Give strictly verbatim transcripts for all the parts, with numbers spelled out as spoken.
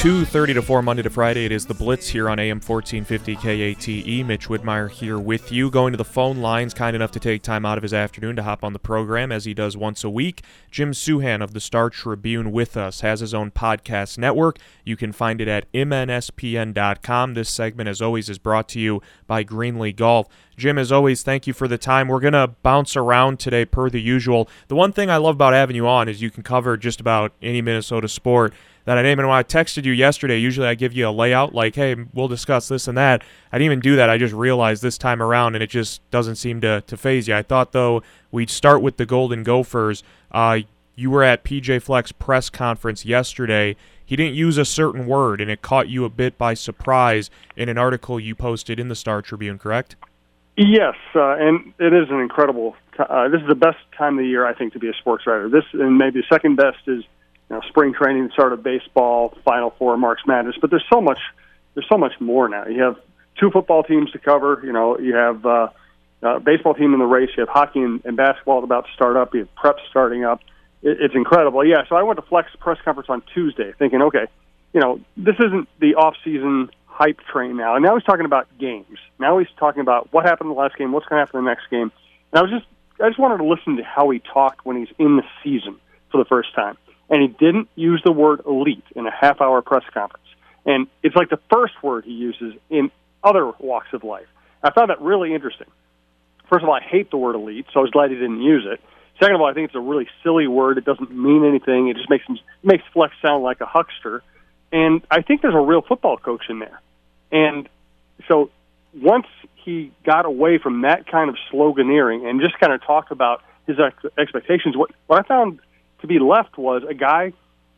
two thirty to four Monday to Friday. It is the Blitz here on A M fourteen fifty K A T E. Mitch Widmeyer here with you. Going to the phone lines, kind enough to take time out of his afternoon to hop on the program as he does once a week. Jim Souhan of the Star Tribune with us has his own podcast network. You can find it at M N S P N dot com. This segment, as always, is brought to you by Greenlee Golf. Jim, as always, thank you for the time. We're going to bounce around today per the usual. The one thing I love about having you on is you can cover just about any Minnesota sport that I name. And when I texted you yesterday, usually I give you a layout like, hey, we'll discuss this and that. I didn't even do that. I just realized this time around, and it just doesn't seem to, to phase you. I thought, though, we'd start with the Golden Gophers. Uh, you were at P J Fleck's press conference yesterday. He didn't use a certain word, and it caught you a bit by surprise in an article you posted in the Star Tribune, correct? Yes, uh, and it is an incredible t- uh, this is the best time of the year, I think, to be a sports writer. This, and maybe the second best is you know, spring training, the start of baseball, Final Four, March Madness. But there's so much there's so much more now. You have two football teams to cover. You know, you have uh, a baseball team in the race. You have hockey and, and basketball about to start up. You have prep starting up. It, it's incredible. Yeah, so I went to Fleck's press conference on Tuesday thinking, okay, you know, this isn't the off-season hype train now. And now he's talking about games. Now he's talking about what happened in the last game, what's going to happen in the next game. And I was just, I just wanted to listen to how he talked when he's in the season for the first time. And he didn't use the word elite in a half-hour press conference. And it's like the first word he uses in other walks of life. I found that really interesting. First of all, I hate the word elite, so I was glad he didn't use it. Second of all, I think it's a really silly word. It doesn't mean anything. It just makes him, makes Fleck sound like a huckster. And I think there's a real football coach in there. And so once he got away from that kind of sloganeering and just kind of talked about his ex- expectations, what, what I found to be left was a guy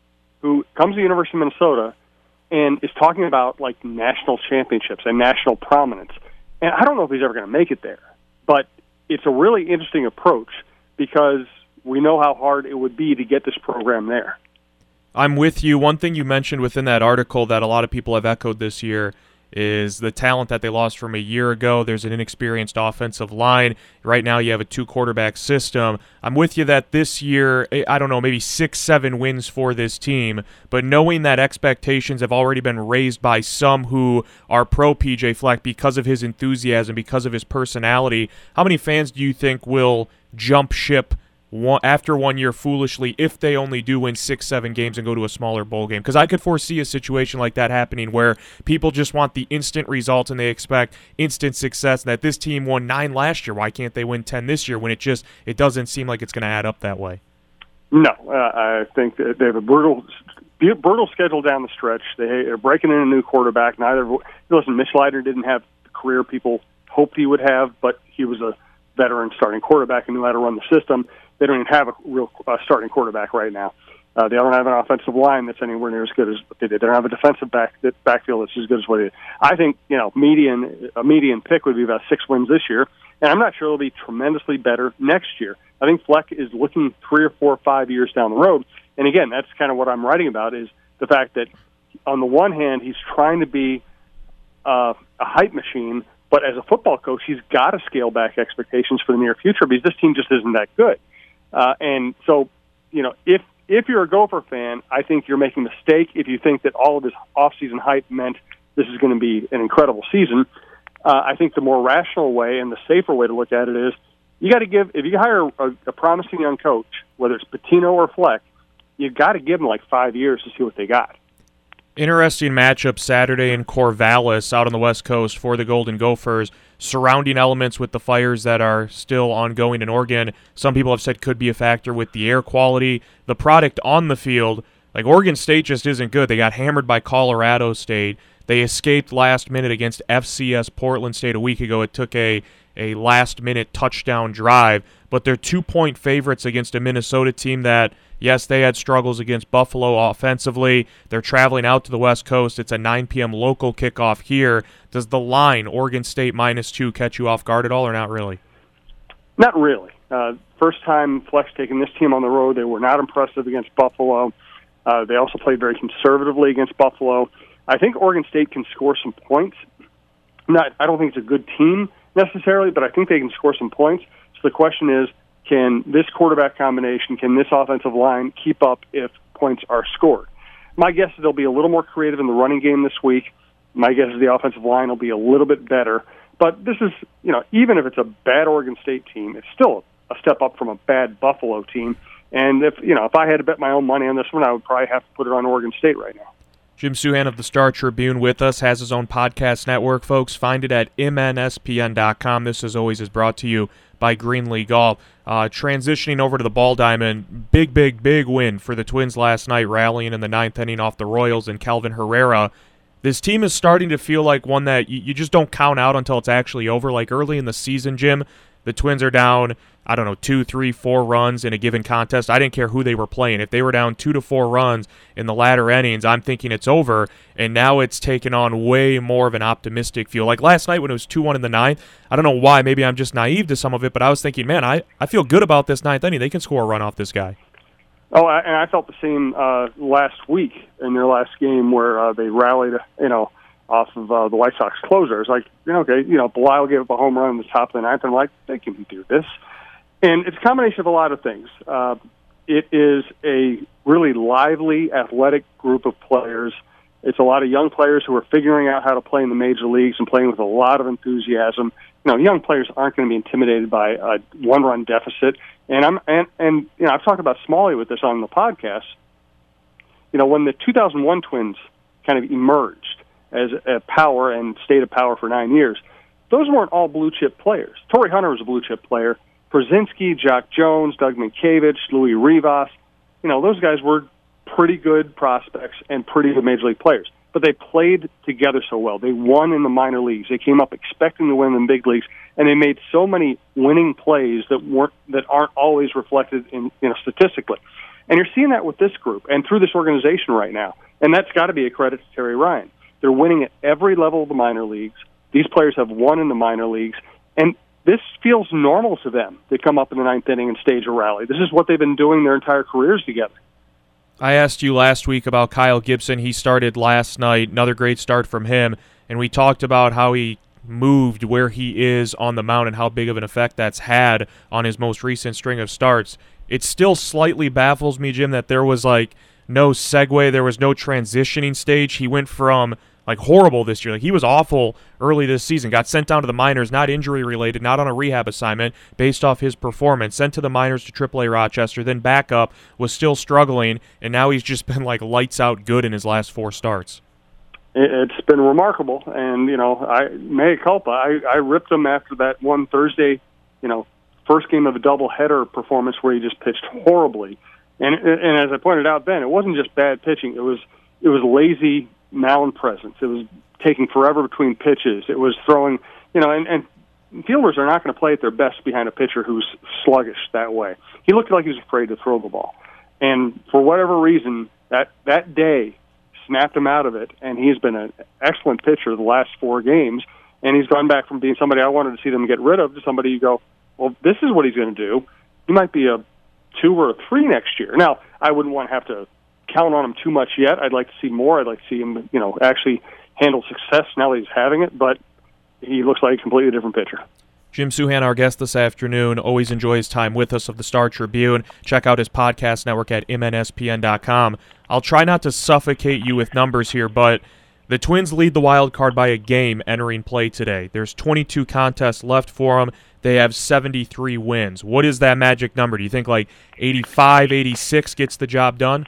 who comes to the University of Minnesota and is talking about, like, national championships and national prominence. And I don't know if he's ever going to make it there, but it's a really interesting approach because we know how hard it would be to get this program there. I'm with you. One thing you mentioned within that article that a lot of people have echoed this year is the talent that they lost from a year ago. There's an inexperienced offensive line. Right now you have a two-quarterback system. I'm with you that this year, I don't know, maybe six, seven wins for this team, but knowing that expectations have already been raised by some who are pro-P J Fleck because of his enthusiasm, because of his personality, how many fans do you think will jump ship One, after one year foolishly if they only do win six, seven games and go to a smaller bowl game? Because I could foresee a situation like that happening where people just want the instant results and they expect instant success, and that this team won nine last year. Why can't they win ten this year when it just it doesn't seem like it's going to add up that way? No, uh, I think that they have a brutal brutal schedule down the stretch. They're breaking in a new quarterback. Neither listen, Mitch Leitner didn't have the career people hoped he would have, but he was a veteran starting quarterback and knew how to run the system. They don't even have a real uh, starting quarterback right now. Uh, they don't have an offensive line that's anywhere near as good as what they did. They don't have a defensive back that backfield that's as good as what they did. I think you know median a median pick would be about six wins this year, and I'm not sure it'll be tremendously better next year. I think Fleck is looking three or four or five years down the road, and again, that's kind of what I'm writing about is the fact that on the one hand he's trying to be uh, a hype machine, but as a football coach, he's got to scale back expectations for the near future because this team just isn't that good. Uh, and so, you know, if if you're a Gopher fan, I think you're making a mistake if you think that all of this off-season hype meant this is going to be an incredible season. Uh, I think the more rational way and the safer way to look at it is you got to give, if you hire a, a promising young coach, whether it's Pitino or Fleck, you've got to give them like five years to see what they got. Interesting matchup Saturday in Corvallis out on the West Coast for the Golden Gophers. Surrounding elements with the fires that are still ongoing in Oregon, some people have said could be a factor with the air quality. The product on the field, like Oregon State just isn't good. They got hammered by Colorado State. They escaped last minute against F C S Portland State a week ago. It took a, a last-minute touchdown drive, but they're two-point favorites against a Minnesota team that, yes, they had struggles against Buffalo offensively. They're traveling out to the West Coast. It's a nine p.m. local kickoff here. Does the line, Oregon State minus two, catch you off guard at all or not really? Not really. Uh, first time Fleck's taking this team on the road. They were not impressive against Buffalo. Uh, they also played very conservatively against Buffalo. I think Oregon State can score some points. Not, I don't think it's a good team necessarily, but I think they can score some points. So the question is, can this quarterback combination, can this offensive line keep up if points are scored? My guess is they'll be a little more creative in the running game this week. My guess is the offensive line will be a little bit better. But this is, you know, even if it's a bad Oregon State team, it's still a step up from a bad Buffalo team. And if, you know, if I had to bet my own money on this one, I would probably have to put it on Oregon State right now. Jim Souhan of the Star Tribune with us, has his own podcast network, folks. Find it at M N S P N dot com. This, as always, is brought to you by Greenlee Golf. Uh, transitioning over to the Ball Diamond, big, big, big win for the Twins last night, rallying in the ninth inning off the Royals and Kelvin Herrera. This team is starting to feel like one that you, you just don't count out until it's actually over. Like early in the season, Jim, the Twins are down, I don't know, two, three, four runs in a given contest. I didn't care who they were playing. If they were down two to four runs in the latter innings, I'm thinking it's over. And now it's taken on way more of an optimistic feel. Like last night when it was two one in the ninth, I don't know why. Maybe I'm just naive to some of it, but I was thinking, man, I, I feel good about this ninth inning. They can score a run off this guy. Oh, and I felt the same uh, last week in their last game where uh, they rallied, you know, off of uh, the White Sox closers. Like, you know, okay, you know, Belisle gave up a home run in the top of the ninth. I'm like, they can do this. And it's a combination of a lot of things. Uh, it is a really lively, athletic group of players. It's a lot of young players who are figuring out how to play in the major leagues and playing with a lot of enthusiasm. You know, young players aren't going to be intimidated by a one-run deficit. And I'm and, and you know, I've talked about Smalley with this on the podcast. You know, when the two thousand one Twins kind of emerged as a power and state of power for nine years, those weren't all blue-chip players. Torrey Hunter was a blue-chip player. Brzezinski, Jock Jones, Doug Minkiewicz, Louis Rivas, you know, those guys were pretty good prospects and pretty good major league players. But they played together so well. They won in the minor leagues. They came up expecting to win in the big leagues, and they made so many winning plays that weren't that aren't always reflected in, you know, statistically. And you're seeing that with this group and through this organization right now. And that's got to be a credit to Terry Ryan. They're winning at every level of the minor leagues. These players have won in the minor leagues, and this feels normal to them. They come up in the ninth inning and stage a rally. This is what they've been doing their entire careers together. I asked you last week about Kyle Gibson. He started last night, another great start from him, and we talked about how he moved where he is on the mound and how big of an effect that's had on his most recent string of starts. It still slightly baffles me, Jim, that there was like no segue, there was no transitioning stage. He went from like horrible this year. Like he was awful early this season. Got sent down to the minors, not injury related, not on a rehab assignment, based off his performance. Sent to the minors to triple A Rochester, then back up, was still struggling, and now he's just been like lights out good in his last four starts. It's been remarkable, and you know, I mea culpa. I, I ripped him after that one Thursday, you know, first game of a doubleheader performance where he just pitched horribly. And and as I pointed out then, it wasn't just bad pitching. It was it was lazy mound presence. It was taking forever between pitches. It was throwing, you know, and, and fielders are not going to play at their best behind a pitcher who's sluggish that way. He looked like he was afraid to throw the ball. And for whatever reason, that, that day snapped him out of it, and he's been an excellent pitcher the last four games, and he's gone back from being somebody I wanted to see them get rid of to somebody you go, well, this is what he's going to do. He might be a two or a three next year. Now, I wouldn't want to have to count on him too much yet. I'd like to see more. I'd like to see him, you know, actually handle success now that he's having it, but he looks like a completely different pitcher. Jim Souhan, our guest this afternoon, always enjoy his time with us of the Star Tribune. Check out his podcast network at M N S P N dot com. I'll try not to suffocate you with numbers here, but the Twins lead the wild card by a game entering play today. There's twenty-two contests left for them. They have seventy-three wins. What is that magic number? Do you think like eighty-five, eighty-six gets the job done?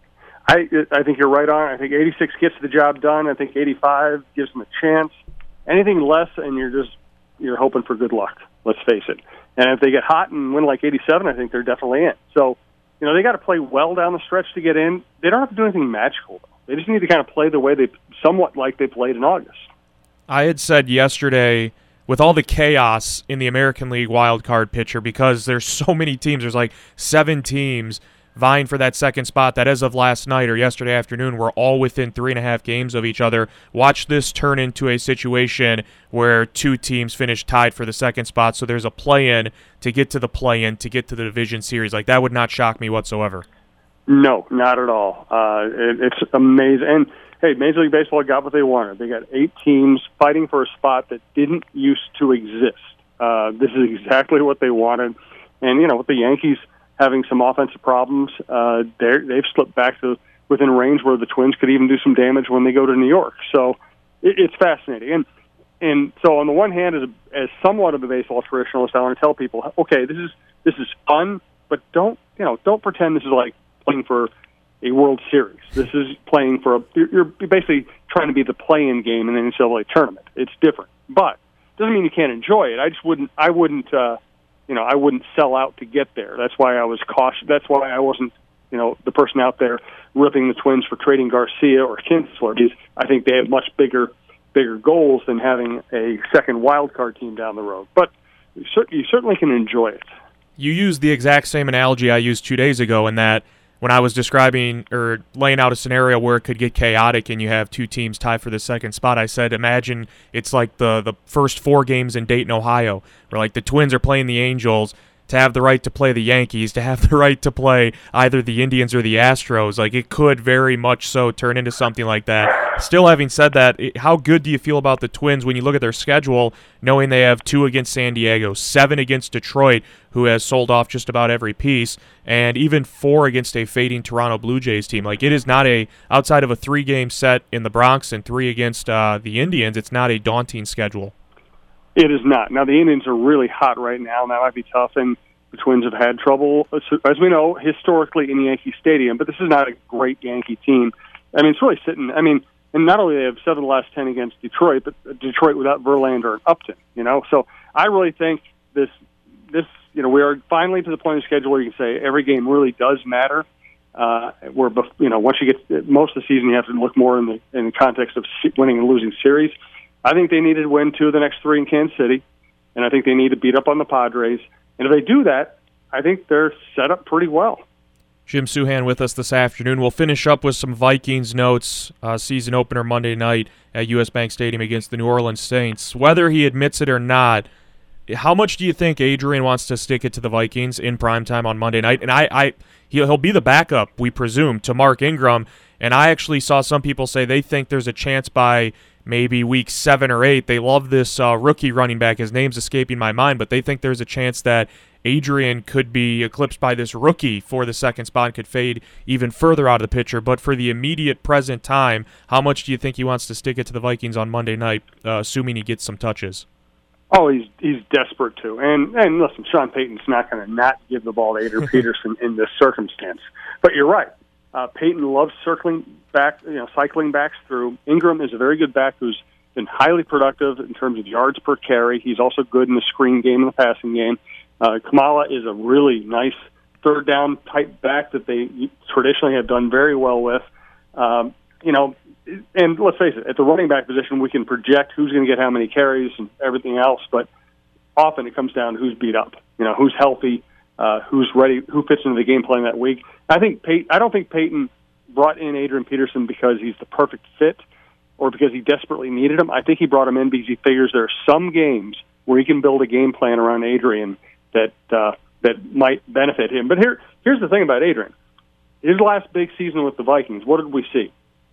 I I think you're right on. I think eighty-six gets the job done. I think eighty-five gives them a chance. Anything less, and you're just you're hoping for good luck. Let's face it. And if they get hot and win like eighty-seven, I think they're definitely in. So, you know, they got to play well down the stretch to get in. They don't have to do anything magical, though. They just need to kind of play the way they, somewhat like they played in August. I had said yesterday, with all the chaos in the American League wildcard picture, because there's so many teams, there's like seven teams vying for that second spot that as of last night or yesterday afternoon were all within three and a half games of each other. Watch this turn into a situation where two teams finish tied for the second spot, so there's a play-in to get to the play-in to get to the division series. Like, that would not shock me whatsoever. No, not at all. Uh, it, it's amazing. And, hey, Major League Baseball got what they wanted. They got eight teams fighting for a spot that didn't used to exist. Uh, this is exactly what they wanted. And, you know, with the Yankees having some offensive problems, uh, they've slipped back to within range where the Twins could even do some damage when they go to New York. So it, it's fascinating. And and so on the one hand, as, a, as somewhat of a baseball traditionalist, I want to tell people, okay, this is this is fun, but don't you know don't pretend this is like playing for a World Series. This is playing for a you're, you're basically trying to be the play-in game in the N C double A tournament. It's different, but doesn't mean you can't enjoy it. I just wouldn't. I wouldn't. Uh, you know, I wouldn't sell out to get there. That's why I was cautious. That's why I wasn't, you know, the person out there ripping the Twins for trading Garcia or Kinsler. Because I think they have much bigger, bigger goals than having a second wild card team down the road. But you, cer- you certainly can enjoy it. You used the exact same analogy I used two days ago, in that when I was describing or laying out a scenario where it could get chaotic and you have two teams tied for the second spot, I said, imagine it's like the, the first four games in Dayton, Ohio, where like the Twins are playing the Angels, to have the right to play the Yankees, to have the right to play either the Indians or the Astros. Like, it could very much so turn into something like that. Still, having said that, how good do you feel about the Twins when you look at their schedule, knowing they have two against San Diego, seven against Detroit, who has sold off just about every piece, and even four against a fading Toronto Blue Jays team? Like, it is not a, outside of a three-game set in the Bronx and three against uh, the Indians, it's not a daunting schedule. It is not. Now, the Indians are really hot right now, and that might be tough, and the Twins have had trouble, as we know, historically in Yankee Stadium, but this is not a great Yankee team. I mean, it's really sitting, I mean, and not only they have seven of the last ten against Detroit, but Detroit without Verlander and Upton, you know? So I really think this, this you know, we are finally to the point of the schedule where you can say every game really does matter. Uh, where, you know, once you get most of the season, you have to look more in the, in the context of winning and losing series. I think they need to win two of the next three in Kansas City, and I think they need to beat up on the Padres. And if they do that, I think they're set up pretty well. Jim Souhan with us this afternoon. We'll finish up with some Vikings notes. Uh, season opener Monday night at U S. Bank Stadium against the New Orleans Saints. Whether he admits it or not, how much do you think Adrian wants to stick it to the Vikings in primetime on Monday night? And I, I he'll, he'll be the backup, we presume, to Mark Ingram. And I actually saw some people say they think there's a chance by maybe week seven or eight. They love this uh, rookie running back. His name's escaping my mind, but they think there's a chance that Adrian could be eclipsed by this rookie for the second spot and could fade even further out of the picture. But for the immediate present time, how much do you think he wants to stick it to the Vikings on Monday night, uh, assuming he gets some touches? Oh, he's he's desperate to. And, and listen, Sean Payton's not going to not give the ball to Adrian Peterson in this circumstance. But you're right. Uh, Payton loves circling back, you know, cycling backs through. Ingram is a very good back who's been highly productive in terms of yards per carry. He's also good in the screen game and the passing game. Uh, Kamala is a really nice third down type back that they traditionally have done very well with. Um, you know, and let's face it, at the running back position, we can project who's going to get how many carries and everything else, but often it comes down to who's beat up, you know, who's healthy, uh, who's ready, who fits into the game plan that week. I think Pey- I don't think Peyton brought in Adrian Peterson because he's the perfect fit or because he desperately needed him. I think he brought him in because he figures there are some games where he can build a game plan around Adrian that uh, that might benefit him. But here, here's the thing about Adrian. His last big season with the Vikings, what did we see?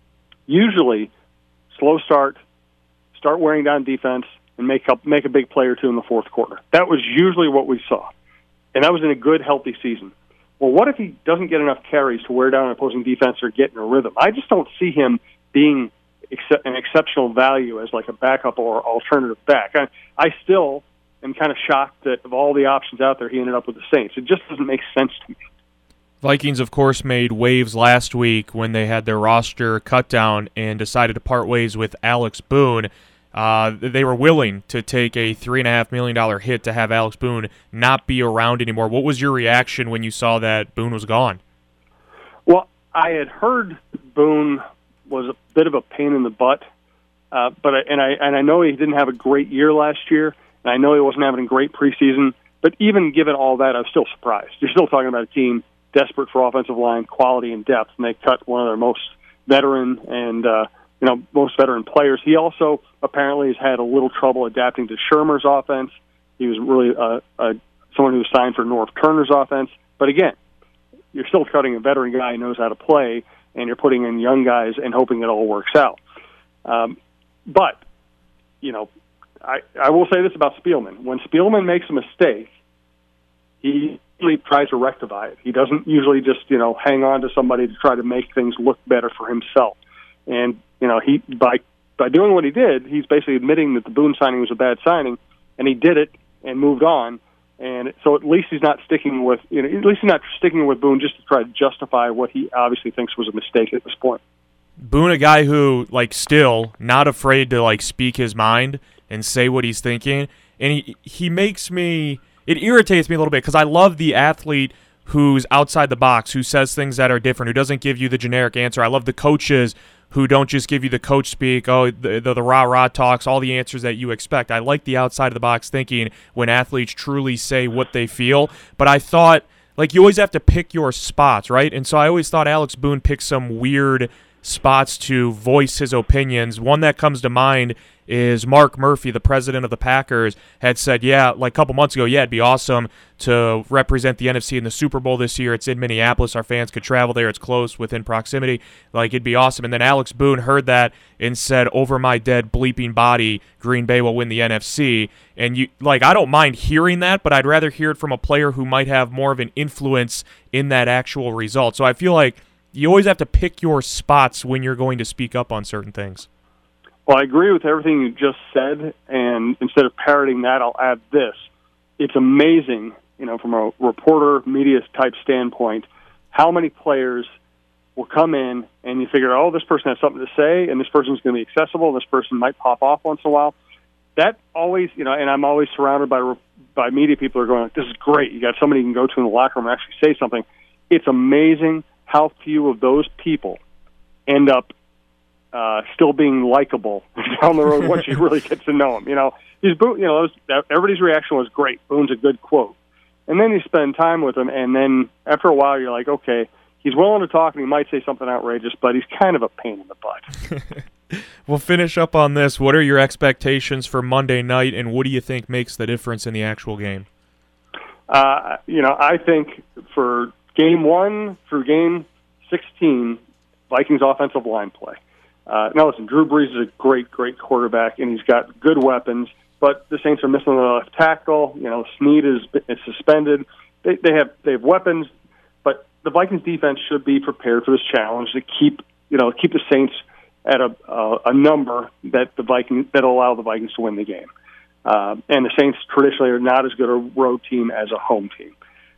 Usually, slow start, start wearing down defense, and make up make a big play or two in the fourth quarter. That was usually what we saw, and that was in a good, healthy season. Well, what if he doesn't get enough carries to wear down an opposing defense or get in a rhythm? I just don't see him being ex- an exceptional value as like a backup or alternative back. I, I still am kind of shocked that of all the options out there, he ended up with the Saints. It just doesn't make sense to me. Vikings, of course, made waves last week when they had their roster cut down and decided to part ways with Alex Boone. Uh, they were willing to take a three point five million dollars hit to have Alex Boone not be around anymore. What was your reaction when you saw that Boone was gone? Well, I had heard Boone was a bit of a pain in the butt, uh, but I, and I and I know he didn't have a great year last year, and I know he wasn't having a great preseason. But even given all that, I'm still surprised. You're still talking about a team desperate for offensive line quality and depth, and they cut one of their most veteran and uh, you know most veteran players. He also apparently has had a little trouble adapting to Shermer's offense. He was really uh, uh, someone who was signed for North Turner's offense. But again, you're still cutting a veteran guy who knows how to play, and you're putting in young guys and hoping it all works out. Um, but, you know, I, I will say this about Spielman. When Spielman makes a mistake, he He tries to rectify it. He doesn't usually just, you know, hang on to somebody to try to make things look better for himself. And, you know, he by by doing what he did, he's basically admitting that the Boone signing was a bad signing, and he did it and moved on. And so at least he's not sticking with, you know, at least he's not sticking with Boone just to try to justify what he obviously thinks was a mistake at this point. Boone, a guy who, like, still not afraid to, like, speak his mind and say what he's thinking. And he, he makes me, it irritates me a little bit because I love the athlete who's outside the box, who says things that are different, who doesn't give you the generic answer. I love the coaches who don't just give you the coach speak, oh, the, the, the rah-rah talks, all the answers that you expect. I like the outside-of-the-box thinking when athletes truly say what they feel. But I thought, like, you always have to pick your spots, right? And so I always thought Alex Boone picked some weird spots to voice his opinions. One that comes to mind is Mark Murphy, the president of the Packers, had said, yeah, like a couple months ago, yeah, it'd be awesome to represent the N F C in the Super Bowl this year. It's in Minneapolis. Our fans could travel there. It's close, within proximity. Like, it'd be awesome. And then Alex Boone heard that and said, over my dead bleeping body, Green Bay will win the N F C. And, you like, I don't mind hearing that, but I'd rather hear it from a player who might have more of an influence in that actual result. So I feel like you always have to pick your spots when you're going to speak up on certain things. Well, I agree with everything you just said, and instead of parroting that, I'll add this. It's amazing, you know, from a reporter, media-type standpoint, how many players will come in and you figure, oh, this person has something to say, and this person's going to be accessible, and this person might pop off once in a while. That always, you know, and I'm always surrounded by by media people who are going, this is great. You got somebody you can go to in the locker room and actually say something. It's amazing how few of those people end up uh, still being likable down the road once you really get to know them. You know, he's Boone, you know, was, everybody's reaction was great. Boone's a good quote. And then you spend time with him, and then after a while you're like, okay, he's willing to talk, and he might say something outrageous, but he's kind of a pain in the butt. We'll finish up on this. What are your expectations for Monday night, and what do you think makes the difference in the actual game? Uh, you know, I think for game one through game sixteen, Vikings offensive line play. Uh, now, listen, Drew Brees is a great, great quarterback, and he's got good weapons, but the Saints are missing the left tackle. You know, Snead is, is suspended. They, they have they have weapons, but the Vikings defense should be prepared for this challenge to keep you know keep the Saints at a uh, a number that the Vikings that will allow the Vikings to win the game. Uh, and the Saints traditionally are not as good a road team as a home team.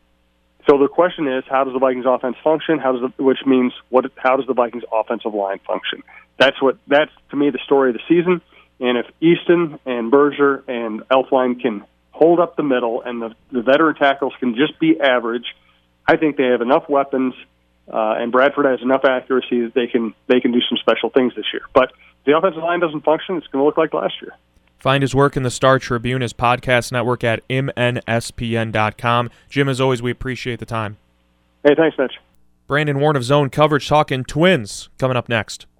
So the question is, how does the Vikings offense function? How does the, which means what? How does the Vikings offensive line function? That's what that's to me the story of the season. And if Easton and Berger and Elflein can hold up the middle, and the, the veteran tackles can just be average, I think they have enough weapons, uh, and Bradford has enough accuracy that they can they can do some special things this year. But if the offensive line doesn't function, it's going to look like last year. Find his work in the Star Tribune, his podcast network at M N S P N dot com. Jim, as always, we appreciate the time. Hey, thanks, Mitch. Brandon Warne of Zone Coverage talking Twins coming up next.